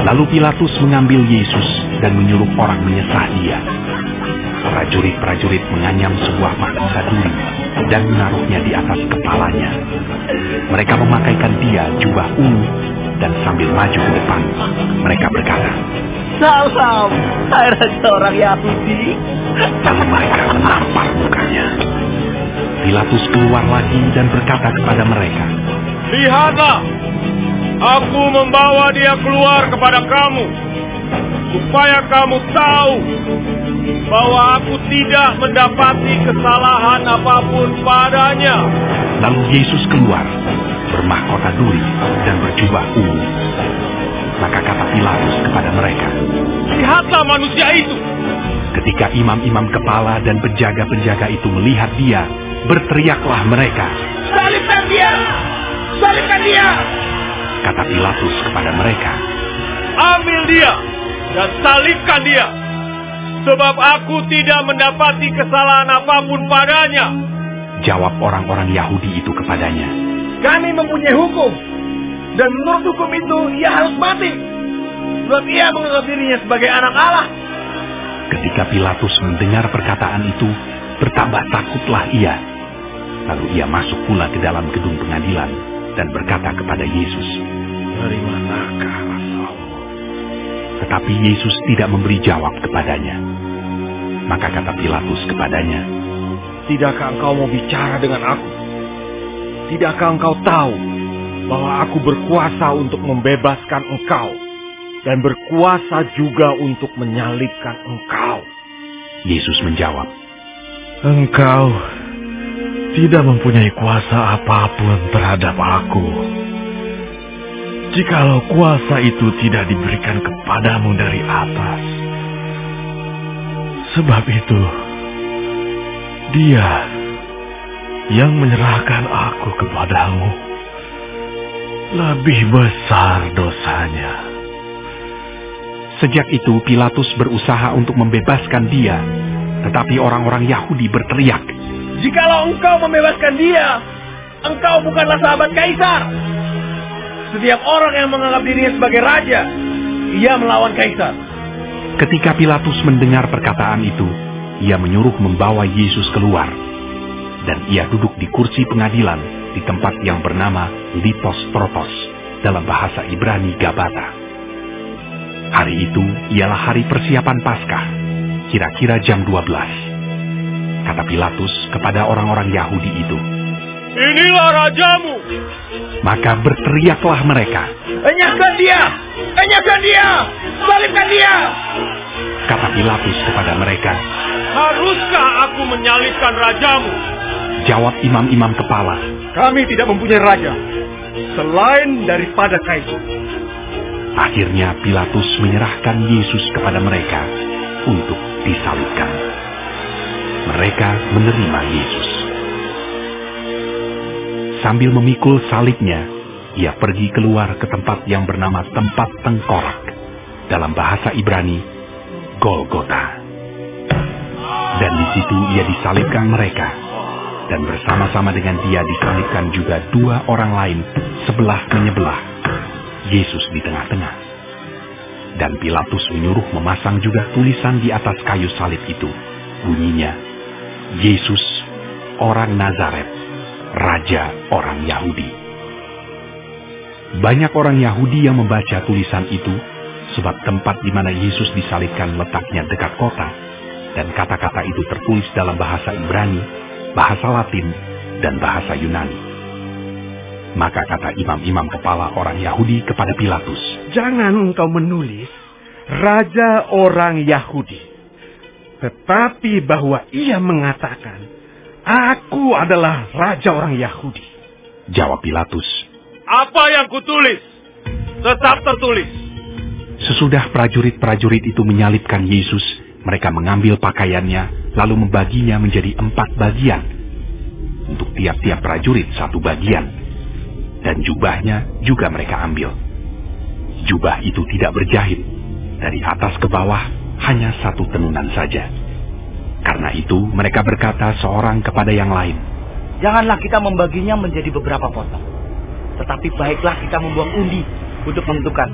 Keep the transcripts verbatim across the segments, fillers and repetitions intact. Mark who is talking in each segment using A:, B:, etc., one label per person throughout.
A: Lalu Pilatus mengambil Yesus dan menyuruh orang menyesah dia. Prajurit-prajurit menganyam sebuah mahkota duri dan menaruhnya di atas kepalanya. Mereka memakaikan dia jubah ungu dan sambil maju ke depan, mereka berkata,
B: "Salam, hai raja orang Yahudi."
A: Lalu mereka menampar mukanya. Pilatus keluar lagi dan berkata kepada mereka,
C: "Lihatlah, aku membawa dia keluar kepada kamu, supaya kamu tahu bahwa aku tidak mendapati kesalahan apapun padanya."
A: Lalu Yesus keluar, bermahkota duri dan berjubah ungu. Maka kata Pilatus kepada mereka,
C: "Lihatlah manusia itu."
A: Ketika imam-imam kepala dan penjaga-penjaga itu melihat dia, berteriaklah mereka,
B: "Salibkan dia! Salibkan dia!"
A: Kata Pilatus kepada mereka,
C: "Ambil dia dan salibkan dia, sebab aku tidak mendapati kesalahan apapun padanya."
A: Jawab orang-orang Yahudi itu kepadanya,
B: "Kami mempunyai hukum, dan menurut hukum itu ia harus mati, sebab ia menganggap dirinya sebagai anak Allah."
A: Ketika Pilatus mendengar perkataan itu, bertambah takutlah ia. Lalu ia masuk pula ke dalam gedung pengadilan dan berkata kepada Yesus,
B: "Dari manakah asalmu?"
A: Tetapi Yesus tidak memberi jawab kepadanya. Maka kata Pilatus kepadanya,
B: "Tidakkah engkau mau bicara dengan aku? Tidakkah engkau tahu bahwa aku berkuasa untuk membebaskan engkau dan berkuasa juga untuk menyalibkan engkau?"
A: Yesus menjawab,
D: "Engkau tidak mempunyai kuasa apapun terhadap aku. Jikalau kuasa itu tidak diberikan kepadamu dari atas. Sebab itu, Dia yang menyerahkan aku kepadamu lebih besar dosanya."
A: Sejak itu Pilatus berusaha untuk membebaskan dia, tetapi orang-orang Yahudi berteriak,
B: "Jikalau engkau membebaskan dia, engkau bukanlah sahabat Kaisar. Setiap orang yang menganggap dirinya sebagai raja, ia melawan Kaisar."
A: Ketika Pilatus mendengar perkataan itu, ia menyuruh membawa Yesus keluar, dan ia duduk di kursi pengadilan di tempat yang bernama Litos Trotos, dalam bahasa Ibrani Gabata. Hari itu ialah hari persiapan Paskah, kira-kira jam dua belas. Kata Pilatus kepada orang-orang Yahudi itu,
C: "Inilah rajamu."
A: Maka berteriaklah mereka,
B: "Enyahkan dia! Enyahkan dia! Salibkan dia!"
A: Kata Pilatus kepada mereka,
C: "Haruskah aku menyalibkan rajamu?"
A: Jawab imam-imam kepala,
B: "Kami tidak mempunyai raja selain daripada Kaisar."
A: Akhirnya Pilatus menyerahkan Yesus kepada mereka untuk disalibkan. Mereka menerima Yesus. Sambil memikul salibnya, ia pergi keluar ke tempat yang bernama tempat tengkorak, dalam bahasa Ibrani Golgota. Dan di situ ia disalibkan mereka, dan bersama-sama dengan dia disalibkan juga dua orang lain sebelah menyebelah, Yesus di tengah-tengah. Dan Pilatus menyuruh memasang juga tulisan di atas kayu salib itu. Bunyinya, Yesus, orang Nazaret, Raja orang Yahudi. Banyak orang Yahudi yang membaca tulisan itu, sebab tempat di mana Yesus disalibkan letaknya dekat kota, dan kata-kata itu tertulis dalam bahasa Ibrani, bahasa Latin, dan bahasa Yunani. Maka kata imam-imam kepala orang Yahudi kepada Pilatus,
B: "Jangan engkau menulis Raja orang Yahudi, tetapi bahwa ia mengatakan, aku adalah Raja orang Yahudi."
A: Jawab Pilatus,
C: "Apa yang kutulis, tetap tertulis."
A: Sesudah prajurit-prajurit itu menyalibkan Yesus, mereka mengambil pakaiannya, lalu membaginya menjadi empat bagian. Untuk tiap-tiap prajurit satu bagian. Dan jubahnya juga mereka ambil. Jubah itu tidak berjahit. Dari atas ke bawah hanya satu tenunan saja. Karena itu mereka berkata seorang kepada yang lain,
E: "Janganlah kita membaginya menjadi beberapa potong. Tetapi baiklah kita membuang undi untuk menentukan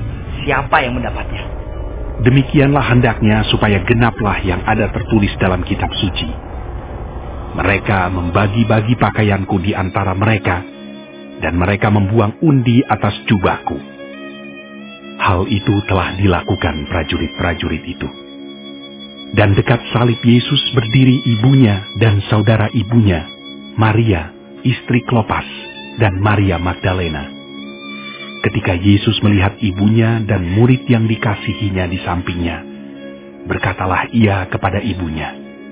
E: siapa yang mendapatnya.
A: Demikianlah hendaknya supaya genaplah yang ada tertulis dalam kitab suci. Mereka membagi-bagi pakaianku di antara mereka, dan mereka membuang undi atas jubahku. Hal itu telah dilakukan prajurit-prajurit itu. Dan dekat salib Yesus berdiri ibunya dan saudara ibunya, Maria, istri Klopas, dan Maria Magdalena. Ketika Yesus melihat ibunya dan murid yang dikasihinya di sampingnya, berkatalah ia kepada ibunya,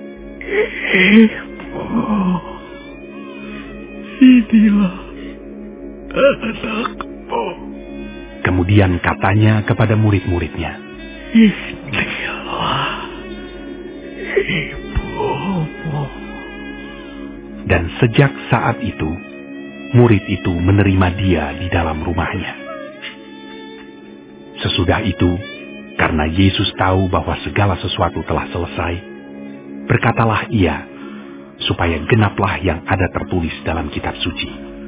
D: "Ibu, inilah anakmu."
A: Kemudian katanya kepada murid-muridnya,
D: "Inilah ibumu."
A: Dan sejak saat itu, murid itu menerima dia di dalam rumahnya. Sesudah itu, karena Yesus tahu bahwa segala sesuatu telah selesai, berkatalah ia, supaya genaplah yang ada tertulis dalam kitab suci.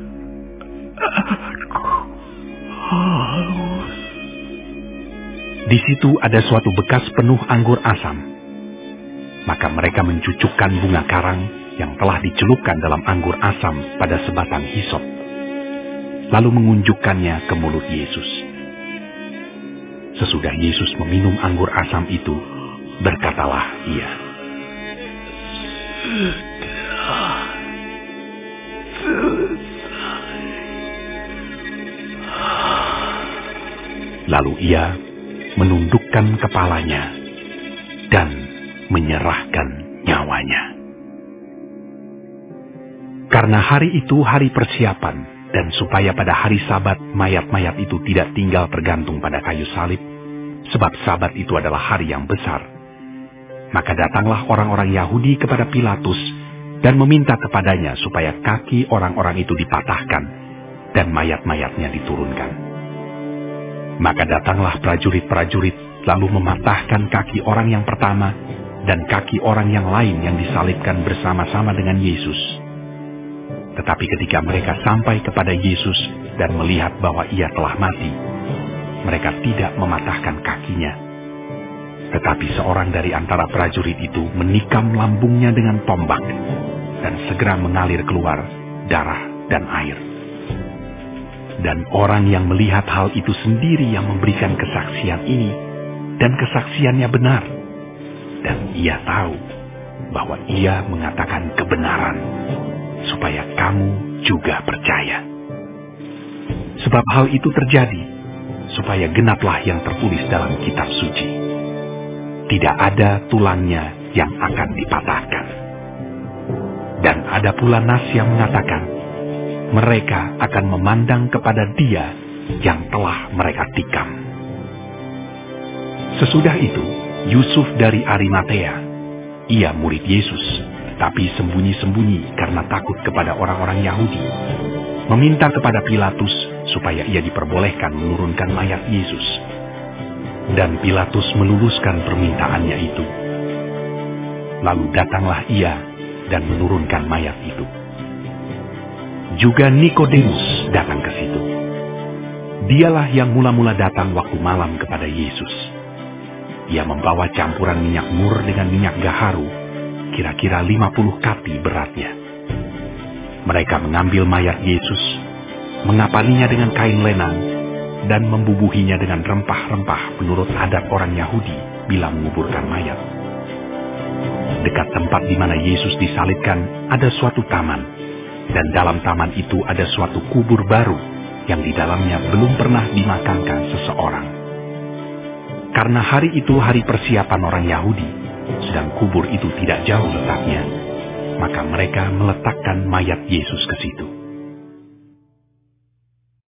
D: "Aku haus."
A: Di situ ada suatu bekas penuh anggur asam. Maka mereka mencucukkan bunga karang yang telah dicelupkan dalam anggur asam pada sebatang hisop, lalu mengunjukkannya ke mulut Yesus. Sesudah Yesus meminum anggur asam itu, berkatalah ia,
D: "Sudah selesai."
A: Lalu ia menundukkan kepalanya dan menyerahkan nyawanya. Karena hari itu hari persiapan, dan supaya pada hari Sabat mayat-mayat itu tidak tinggal tergantung pada kayu salib, sebab Sabat itu adalah hari yang besar, maka datanglah orang-orang Yahudi kepada Pilatus dan meminta kepadanya supaya kaki orang-orang itu dipatahkan dan mayat-mayatnya diturunkan. Maka datanglah prajurit-prajurit lalu mematahkan kaki orang yang pertama dan kaki orang yang lain yang disalibkan bersama-sama dengan Yesus. Tetapi ketika mereka sampai kepada Yesus dan melihat bahwa ia telah mati, mereka tidak mematahkan kakinya. Tetapi seorang dari antara prajurit itu menikam lambungnya dengan tombak, dan segera mengalir keluar darah dan air. Dan orang yang melihat hal itu sendiri yang memberikan kesaksian ini, dan kesaksiannya benar. Dan ia tahu bahwa ia mengatakan kebenaran, supaya kamu juga percaya. Sebab hal itu terjadi, supaya genaplah yang tertulis dalam kitab suci. Tidak ada tulangnya yang akan dipatahkan. Dan ada pula nas yang mengatakan, mereka akan memandang kepada dia yang telah mereka tikam. Sesudah itu, Yusuf dari Arimatea, ia murid Yesus, tapi sembunyi-sembunyi karena takut kepada orang-orang Yahudi, meminta kepada Pilatus supaya ia diperbolehkan menurunkan mayat Yesus. Dan Pilatus meluluskan permintaannya itu. Lalu datanglah ia dan menurunkan mayat itu. Juga Nikodemus datang ke situ. Dialah yang mula-mula datang waktu malam kepada Yesus. Ia membawa campuran minyak mur dengan minyak gaharu, kira-kira lima puluh kati beratnya. Mereka mengambil mayat Yesus, mengapaninya dengan kain lenang, dan membubuhinya dengan rempah-rempah menurut adat orang Yahudi bila menguburkan mayat. Dekat tempat di mana Yesus disalibkan ada suatu taman, dan dalam taman itu ada suatu kubur baru yang di dalamnya belum pernah dimakamkan seseorang. Karena hari itu hari persiapan orang Yahudi, sedang kubur itu tidak jauh letaknya, maka mereka meletakkan mayat Yesus ke situ.